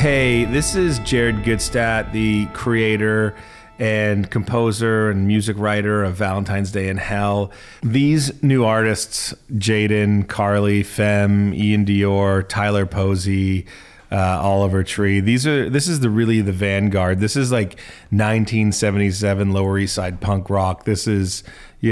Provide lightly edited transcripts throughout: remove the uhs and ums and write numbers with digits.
Hey, this is Jared Goodstadt, the creator and composer and music writer of Valentine's Day in Hell. These new artists, Jaden, Carly, Femme, Ian Dior, Tyler Posey, Oliver Tree. This is really the vanguard. This is like 1977 Lower East Side punk rock. This is,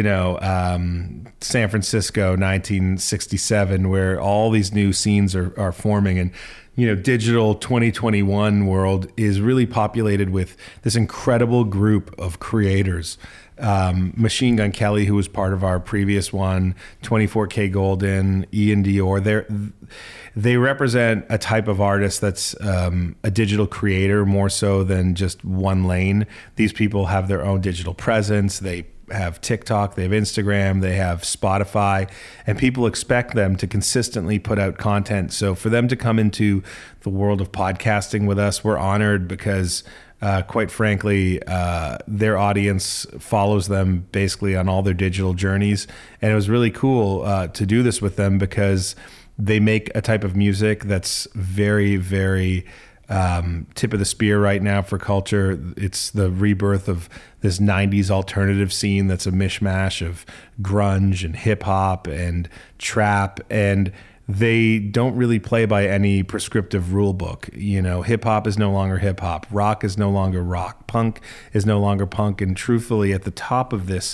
San Francisco 1967, where all these new scenes are forming. And digital 2021 world is really populated with this incredible group of creators. Machine Gun Kelly, who was part of our previous one, 24K Golden, Ian Dior, they represent a type of artist that's a digital creator more so than just one lane. These people have their own digital presence. They have TikTok, they have Instagram, they have Spotify, and people expect them to consistently put out content. So for them to come into the world of podcasting with us, we're honored because quite frankly, their audience follows them basically on all their digital journeys. And it was really cool to do this with them because they make a type of music that's very, very tip of the spear right now for culture. It's the rebirth of this 90s alternative scene that's a mishmash of grunge and hip hop and trap, and they don't really play by any prescriptive rule book. Hip hop is no longer hip hop, rock is no longer rock, punk is no longer punk, and truthfully at the top of this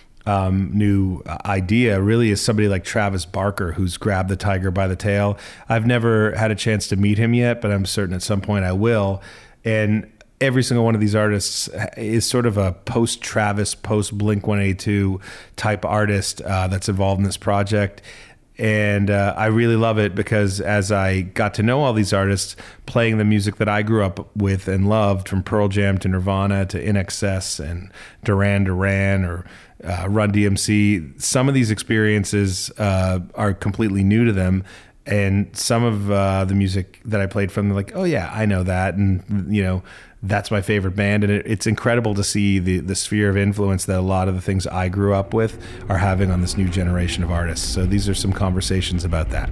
new idea really is somebody like Travis Barker, who's grabbed the tiger by the tail. I've never had a chance to meet him yet, but I'm certain at some point I will. And every single one of these artists is sort of a post-Travis, post-Blink-182 type artist that's involved in this project. And I really love it because as I got to know all these artists playing the music that I grew up with and loved, from Pearl Jam to Nirvana to INXS and Duran Duran or Run DMC, some of these experiences are completely new to them. And some of the music that I played from, they're like, oh yeah, I know that. And, that's my favorite band. And it's incredible to see the sphere of influence that a lot of the things I grew up with are having on this new generation of artists. So these are some conversations about that.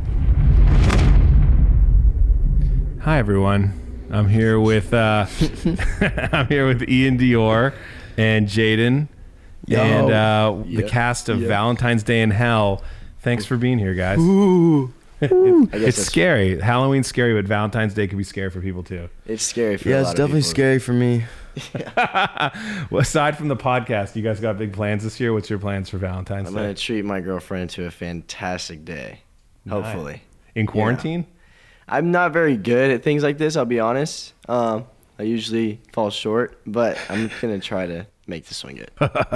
Hi, everyone. I'm here with Ian Dior and Jaden and the cast of Valentine's Day in Hell. Thanks for being here, guys. Ooh. It's scary. Halloween's scary, but Valentine's Day can be scary for people too. It's scary for a lot of people. Yeah, it's definitely scary for me. Well, aside from the podcast, you guys got big plans this year. What's your plans for Valentine's Day? I'm going to treat my girlfriend to a fantastic day, hopefully. In quarantine? Yeah. I'm not very good at things like this, I'll be honest. I usually fall short, but I'm going to try to make this one good.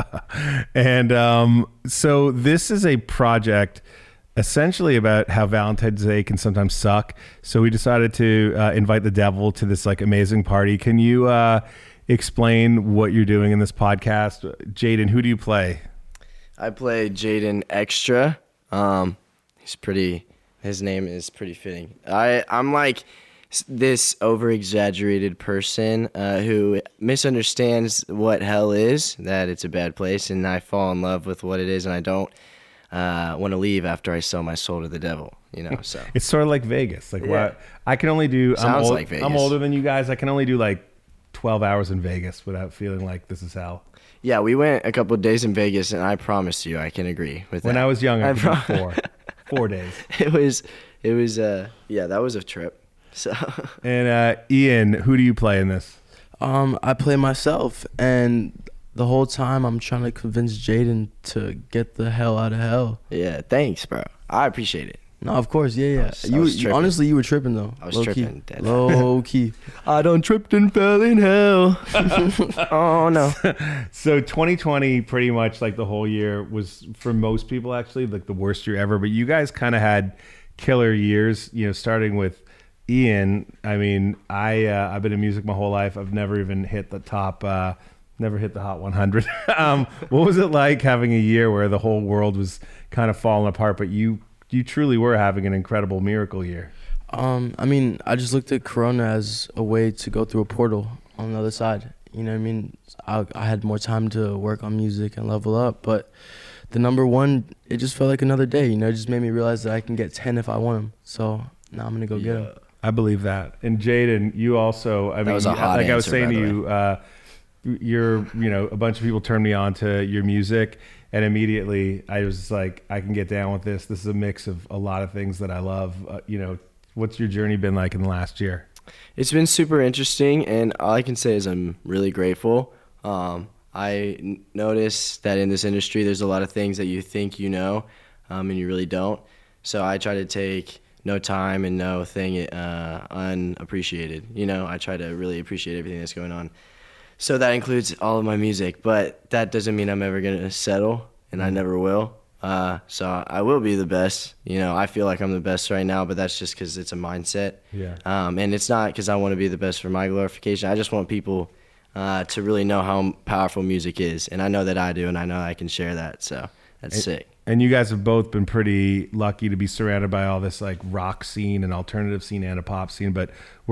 And so this is a project essentially about how Valentine's Day can sometimes suck. So we decided to invite the devil to this amazing party. Can you explain what you're doing in this podcast? Jaden, who do you play? I play Jaden Extra. His name is pretty fitting. I'm like this over-exaggerated person who misunderstands what hell is, that it's a bad place, and I fall in love with what it is, and I don't want to leave after I sell my soul to the devil, so. It's sort of like Vegas. What I can only do, like Vegas. I'm older than you guys. I can only do 12 hours in Vegas without feeling like this is hell. Yeah, we went a couple of days in Vegas, and I promise you I can agree with that. When I was young, I could do 4 days. It was that was a trip. So. And Ian, who do you play in this? I play myself, and the whole time I'm trying to convince Jaden to get the hell out of hell. Yeah, thanks, bro. I appreciate it. No, of course, yeah. You honestly, you were tripping though. I was tripping. Low key. I done tripped and fell in hell. Oh no. So 2020, pretty much the whole year was for most people actually the worst year ever. But you guys kind of had killer years. Starting with Ian. I mean, I've been in music my whole life. I've never even hit the top. Never hit the Hot 100. What was it like having a year where the whole world was kind of falling apart, but you truly were having an incredible miracle year? I just looked at Corona as a way to go through a portal on the other side. I had more time to work on music and level up, but the number one, it just felt like another day. It just made me realize that I can get 10 if I want them. So now I'm going to go get them. I believe that. And Jaden, you also, I mean, was a hot like I was answer, saying by to the you, you're, a bunch of people turned me on to your music, and immediately I was just like, I can get down with this. This is a mix of a lot of things that I love. What's your journey been like in the last year? It's been super interesting, and all I can say is I'm really grateful. I notice that in this industry, there's a lot of things that you think you know, and you really don't. So I try to take no time and no thing unappreciated. I try to really appreciate everything that's going on. So that includes all of my music, but that doesn't mean I'm ever going to settle, and I never will. So I will be the best. I feel like I'm the best right now, but that's just because it's a mindset. Yeah. And it's not because I want to be the best for my glorification. I just want people to really know how powerful music is, and I know that I do, and I know I can share that. So that's sick. And you guys have both been pretty lucky to be surrounded by all this like rock scene and alternative scene and a pop scene. But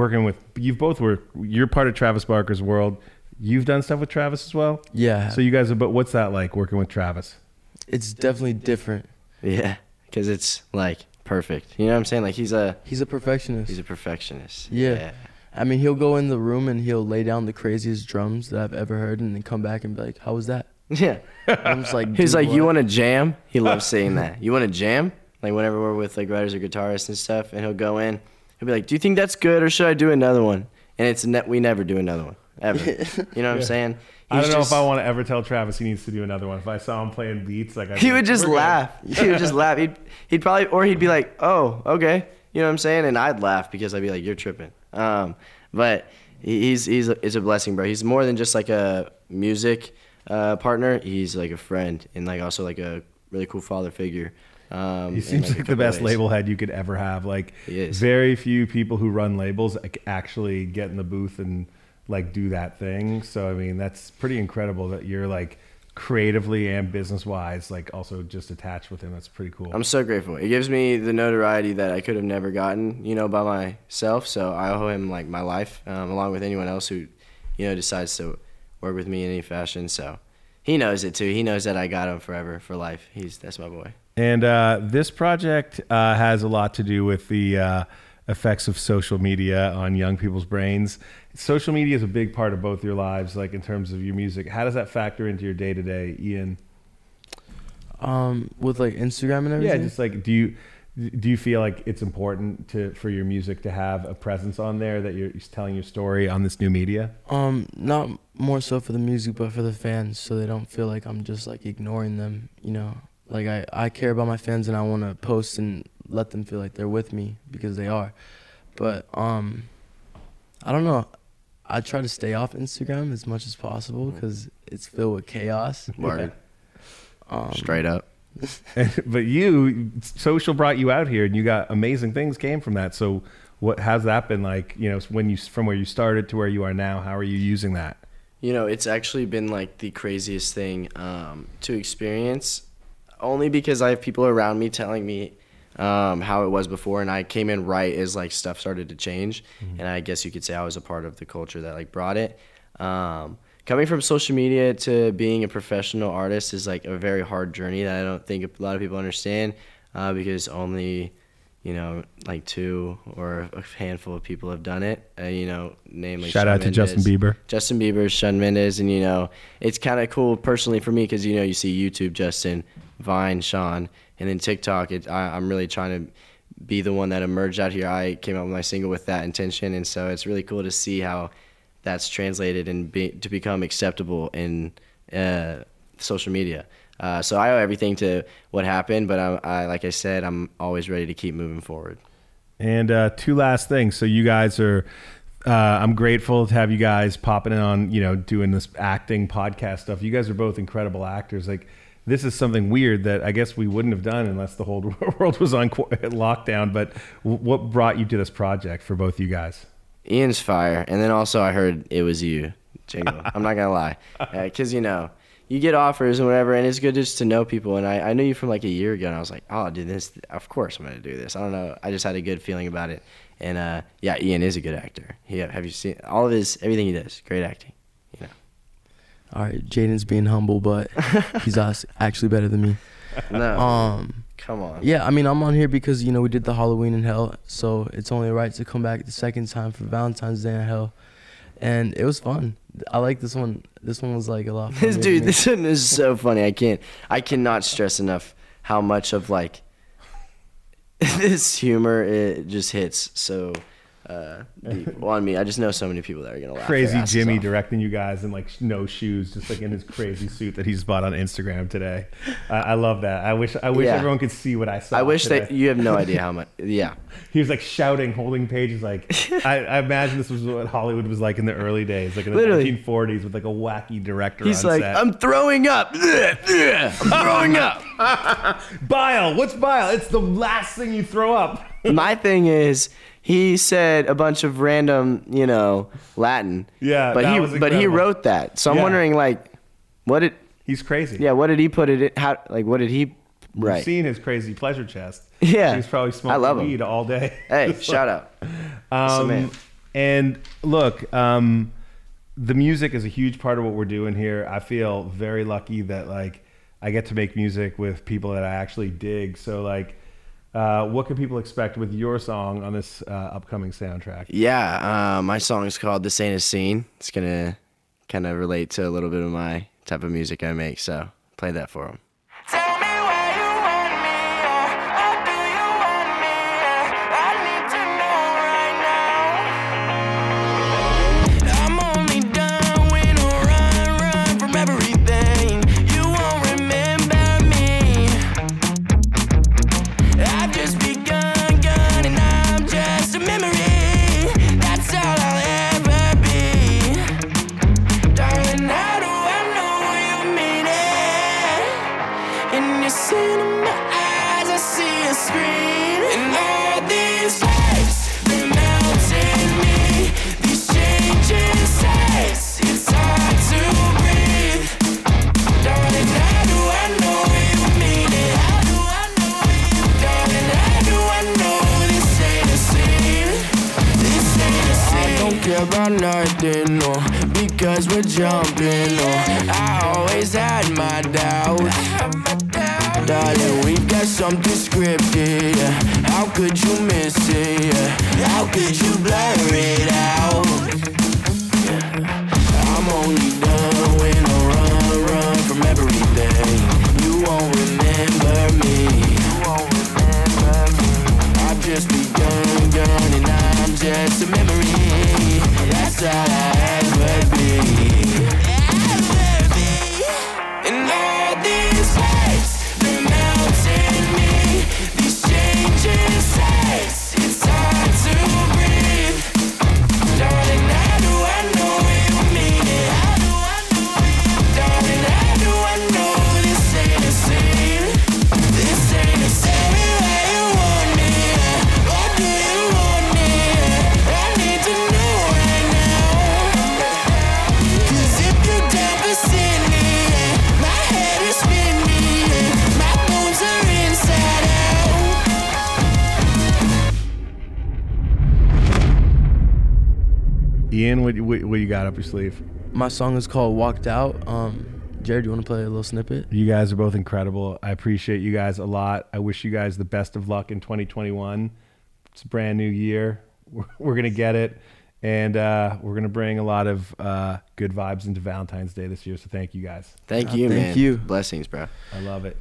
you're part of Travis Barker's world. You've done stuff with Travis as well? Yeah. So you guys but what's that like working with Travis? It's definitely different. Yeah, because it's like perfect. You know what I'm saying? Like he's a perfectionist. He's a perfectionist. Yeah. I mean, he'll go in the room and he'll lay down the craziest drums that I've ever heard, and then come back and be like, "How was that?" Yeah. I'm just like, he's like, what? "You want to jam?" He loves saying that. "You want to jam?" Like whenever we're with like writers or guitarists and stuff, and he'll go in, he'll be like, "Do you think that's good, or should I do another one?" And we never do another one ever. You know what I'm saying? I don't know if I want to ever tell Travis he needs to do another one. If I saw him playing beats, like he would just laugh. He would just laugh. He'd probably, or he'd be like, "Oh, okay," you know what I'm saying? And I'd laugh because I'd be like, "You're tripping." But it's a blessing, bro. He's more than just like a music partner. He's like a friend and like also like a really cool father figure. He seems like the best label head you could ever have. Like very few people who run labels actually get in the booth and like do that thing. So I mean, that's pretty incredible that you're like creatively and business wise like also just attached with him. That's pretty cool. I'm so grateful. It gives me the notoriety that I could have never gotten, by myself. So I owe him like my life, along with anyone else who, decides to work with me in any fashion. So he knows it too. He knows that I got him forever for life. That's my boy. And this project has a lot to do with the effects of social media on young people's brains. Social media is a big part of both your lives, like in terms of your music. How does that factor into your day-to-day, Ian? With like Instagram and everything? Yeah, just like do you feel like it's important for your music to have a presence on there that you're telling your story on this new media? Not more so for the music, but for the fans, so they don't feel like I'm just like ignoring them, Like I care about my fans and I want to post and let them feel like they're with me because they are. But I don't know. I try to stay off Instagram as much as possible because it's filled with chaos. Word. Straight up. But social brought you out here, and you got amazing things came from that. So how's that been like? From where you started to where you are now, how are you using that? It's actually been like the craziest thing to experience. Only because I have people around me telling me how it was before, and I came in right as like stuff started to change, and I guess you could say I was a part of the culture that like brought it. Coming from social media to being a professional artist is like a very hard journey that I don't think a lot of people understand, because only like 2 or a handful of people have done it. Namely shout out to Justin Bieber, Shawn Mendes, and it's kind of cool personally for me because you see YouTube Justin, Vine Shawn, and then TikTok. I'm really trying to be the one that emerged out here. I came out with my single with that intention, and so it's really cool to see how that's translated and to become acceptable in social media. So I owe everything to what happened, but like I said, I'm always ready to keep moving forward. And 2 last things. So you guys are, I'm grateful to have you guys popping in on, doing this acting podcast stuff. You guys are both incredible actors. Like this is something weird that I guess we wouldn't have done unless the whole world was on lockdown. But what brought you to this project for both you guys? Ian's fire. And then also I heard it was you, Jingle. I'm not going to lie. Because, you get offers and whatever, and it's good just to know people. And I knew you from like a year ago, and I was like, oh, dude, of course I'm going to do this. I don't know. I just had a good feeling about it. And Ian is a good actor. Have you seen all of everything he does? Great acting. All right, Jaden's being humble, but he's actually better than me. No. Come on. Yeah, I mean, I'm on here because, you know, we did the Halloween in Hell, so it's only right to come back the second time for Valentine's Day in Hell. And it was fun. I like this one. This one was like a lot of fun. Dude, this one is so funny. I cannot stress enough how much of like this humor it just hits so deep on me. I just know so many people that are gonna laugh. Crazy their asses Jimmy off. directing you guys in like no shoes, just like in his crazy suit that he's bought on Instagram today. I love that. I wish Yeah. everyone could see what I saw. I wish today. that you have no idea how much. Yeah. He was like shouting, holding pages. Like I imagine this was what Hollywood was like in the early days, like in the Literally. 1940s, with like a wacky director. He's on like, set. I'm throwing up. I'm throwing up. Bile. What's bile? It's the last thing you throw up. My thing is, he said a bunch of random, you know, Latin. Yeah, but that he was but he incredible. wrote that. So I'm Yeah. wondering, like, what did He's crazy. what did he put it in? How, like, what did he You've write? seen his crazy pleasure chest. Yeah. He's probably I love smoking him. weed all day. Hey, It's shout out. That's the man. And look, the music is a huge part of what we're doing here. I feel very lucky that like I get to make music with people that I actually dig. So like, what can people expect with your song on this upcoming soundtrack? Yeah, my song is called "This Ain't a Scene." It's gonna kind of relate to a little bit of my type of music I make. So play that for him. Tell me where you want me, how do you want me? I need to know right now. I'm only done when I run from everything. You won't remember me. I've just begun, and I'm just a memory. That's all I'll ever be. Darling, how do I know you mean it? And you see in my eyes, I see a screen. And all these lights, they melt in me. These changing states, it's hard to breathe. Darling, how do I know you mean it? How do I know you? Darling, how do I know this ain't a scene? This ain't a scene. I don't care about nothing, no, because we're jumping, no. I always had my doubts. Darling, we got something scripted, yeah. How could you miss it, yeah? How could you blur it out? I'm only done when I run from everything. You won't remember me. I've just begun, and I'm just a memory. That's all I ever be. And all these lights, they melt in me. These changing states, it's hard to breathe. Darling, how do I know you mean it? How do I know you? Darling, how do I know this ain't a scene? This ain't a scene. Tell me where you want me, what do you want me? I need to know right now. 'Cause if you're down for seeing me, my head is spinning, my bones are inside out. Ian, what you got up your sleeve? My song is called Walked Out. Jared, do you want to play a little snippet? You guys are both incredible. I appreciate you guys a lot. I wish you guys the best of luck in 2021. It's a brand new year. We're going to get it. And we're going to bring a lot of good vibes into Valentine's Day this year. So thank you guys. Thank you, thank man. you. Blessings, bro. I love it.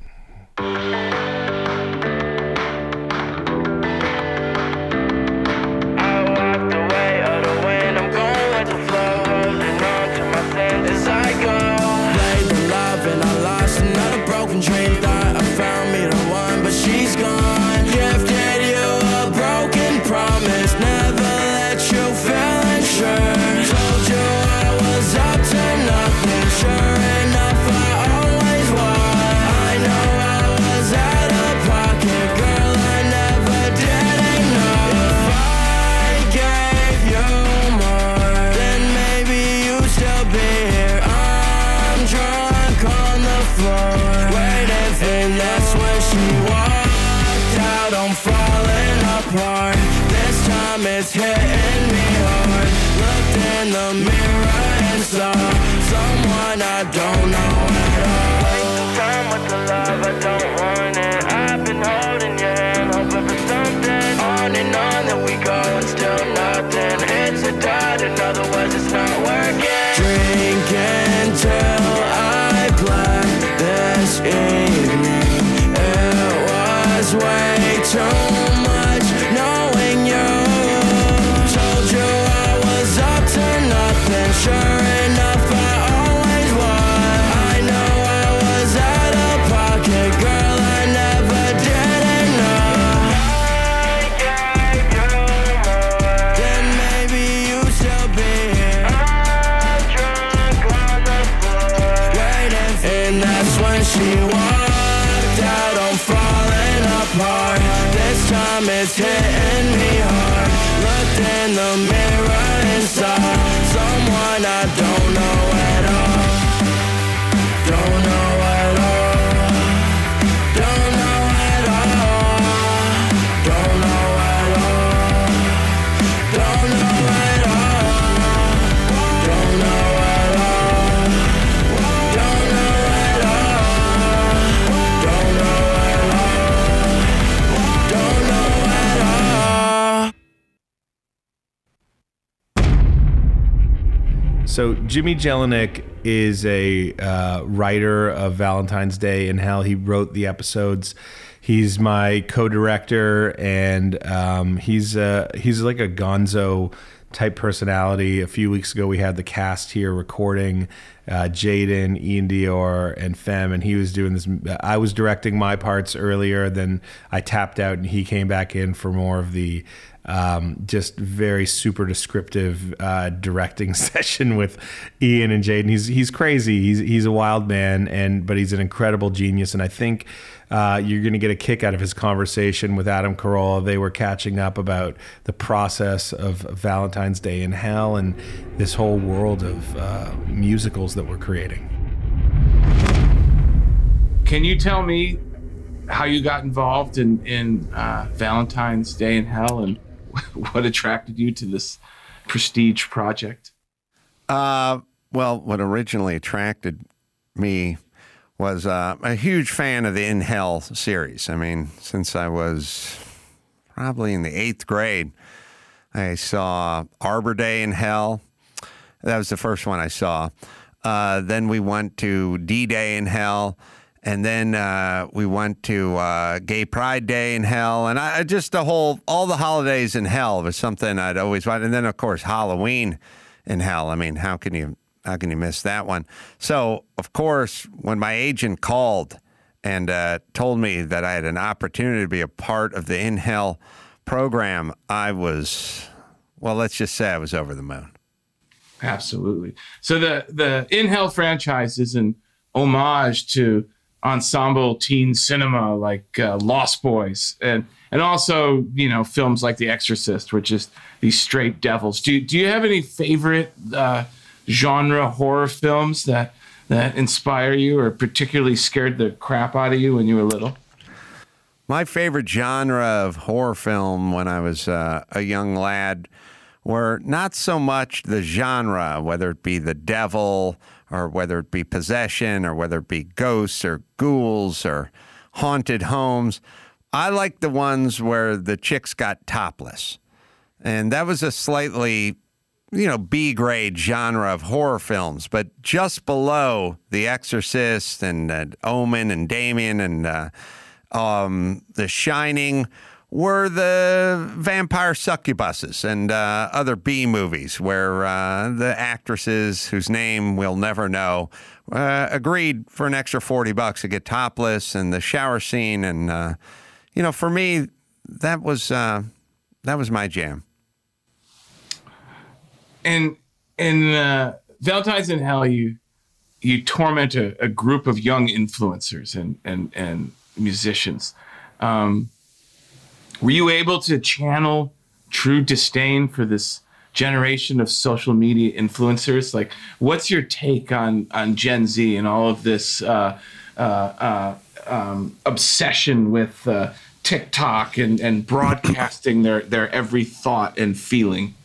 I walked away of the wind, I'm going with the flow, holding on to my sense as I go. Played the love and I lost another broken dream. Thought I found me the one, but she's gone. Gifted you a broken promise, never let you feel unsure. Told you I was up to nothing, sure enough I always was. I know I was out of pocket, girl, I never did ignore. If I gave you more, then maybe you'd still be here. I'm drunk on the floor, waiting for. That's when she walked out, I'm falling apart. This time it's hitting me hard. Looked in the mirror and saw someone I don't know at all. Waste of time with the love, I don't want it. I've been too much knowing you. Told you I was up to nothing, sure enough I always was. I know I was out of pocket, girl, I never didn't know. I gave you more, then maybe you still be here. I'm drunk on the floor, waiting, and that's when she walked out, I'm falling apart. This time it's hitting me hard. Looked in the mirror and saw someone I don't know at all. Don't know at all. Don't know at all. Don't know at all. Don't know at all. Don't know at all. Don't know at all. Don't know at all. Don't know at all. So Jimmy Jelinek is a writer of Valentine's Day in Hell. He wrote the episodes. He's my co-director, and he's like a gonzo type personality. A few weeks ago, we had the cast here recording Jaden, Ian Dior, and Fem, and he was doing this. I was directing my parts earlier, then I tapped out, and he came back in for more of the just very super descriptive directing session with Ian and Jaden. He's crazy. He's a wild man, but he's an incredible genius, and I think you're going to get a kick out of his conversation with Adam Carolla. They were catching up about the process of Valentine's Day in Hell and this whole world of musicals that we're creating. Can you tell me how you got involved in Valentine's Day in Hell and what attracted you to this prestige project? Well, what originally attracted me was a huge fan of the In Hell series. I mean, since I was probably in the 8th grade, I saw Arbor Day in Hell. That was the first one I saw. Then we went to D-Day in Hell. And then we went to Gay Pride Day in Hell, and all the holidays in Hell was something I'd always wanted. And then, of course, Halloween in Hell. I mean, how can you miss that one? So, of course, when my agent called and told me that I had an opportunity to be a part of the In Hell program, I was, well, let's just say I was over the moon. Absolutely. So the In Hell franchise is an homage to ensemble teen cinema like Lost Boys and also, you know, films like The Exorcist, which is these straight devils. Do you have any favorite genre horror films that inspire you or particularly scared the crap out of you when you were little? My favorite genre of horror film when I was a young lad were not so much the genre, whether it be the devil or whether it be possession or whether it be ghosts or ghouls or haunted homes. I like the ones where the chicks got topless. And that was a slightly, B-grade genre of horror films, but just below The Exorcist and Omen and Damien and The Shining were the vampire succubuses and other B movies where the actresses whose name we'll never know agreed for an extra $40 to get topless, and the shower scene. And, for me, that was my jam. And in Valentine's in Hell, you torment a group of young influencers and musicians. Were you able to channel true disdain for this generation of social media influencers? Like, what's your take on Gen Z and all of this obsession with TikTok and broadcasting their every thought and feeling?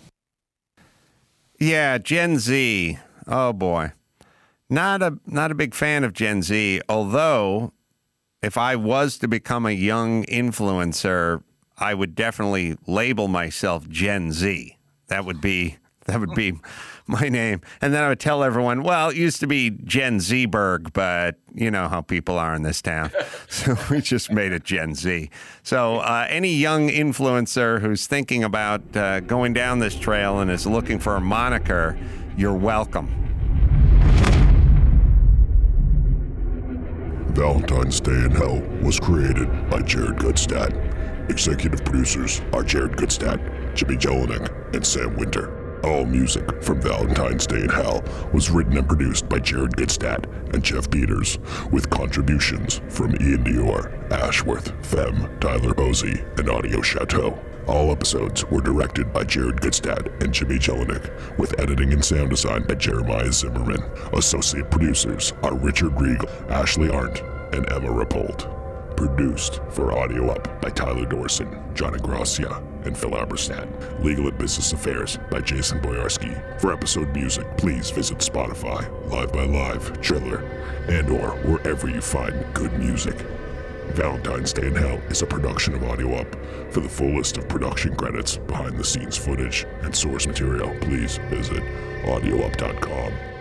Yeah, Gen Z. Oh boy, not a big fan of Gen Z. Although, if I was to become a young influencer, I would definitely label myself Gen Z. That would be my name. And then I would tell everyone, well, it used to be Gen Zberg, but you know how people are in this town. So we just made it Gen Z. So any young influencer who's thinking about going down this trail and is looking for a moniker, you're welcome. Valentine's Day in Hell was created by Jared Goodstadt. Executive producers are Jared Goodstadt, Jimmy Jelinek, and Sam Winter. All music from Valentine's Day in Hell was written and produced by Jared Goodstadt and Jeff Peters, with contributions from Ian Dior, Ashworth, Femme, Tyler Posey, and Audio Chateau. All episodes were directed by Jared Goodstadt and Jimmy Jelinek, with editing and sound design by Jeremiah Zimmerman. Associate producers are Richard Riegel, Ashley Arndt, and Emma Rappold. Produced for Audio Up by Tyler Dorson, John Ingracia, and Phil Aberstadt. Legal and Business Affairs by Jason Boyarski. For episode music, please visit Spotify, Live by Live, Triller, and or wherever you find good music. Valentine's Day in Hell is a production of Audio Up. For the full list of production credits, behind the scenes footage, and source material, please visit audioup.com.